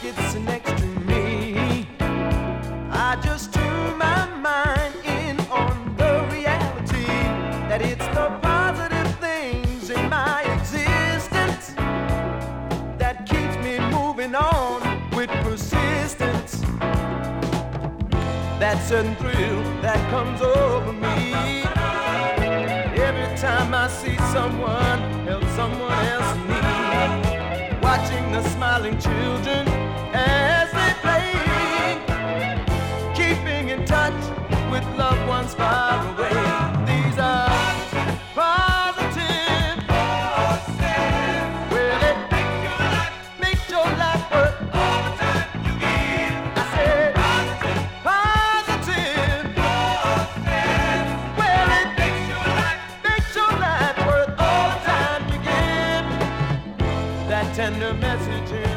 it's next to me. I just tune my mind in on the reality that it's the positive things in my existence that keeps me moving on with persistence. That certain thrill that comes over me every time I see someone help someone else in need. Watching the smiling children as they play, keeping in touch with loved ones far away. These are positive forces. Well, it makes your life worth all the time you give. I said positive forces. Well, it makes your life worth all the time you give. That tender message